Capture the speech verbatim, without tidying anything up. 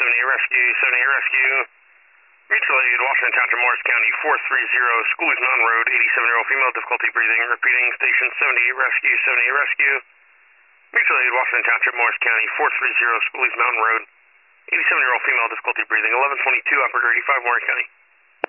seventy-eight Rescue, seventy-eight Rescue. Mutual aid, Washington Township, Morris County, four three zero, Schoolies Mountain Road, eighty-seven-year-old female, difficulty breathing, repeating, station seventy-eight Rescue, seventy-eight Rescue. Mutual aid, Washington Township, Morris County, four three zero, Schoolies Mountain Road, eighty-seven-year-old female, difficulty breathing, eleven twenty-two, operator eighty-five, Morris County.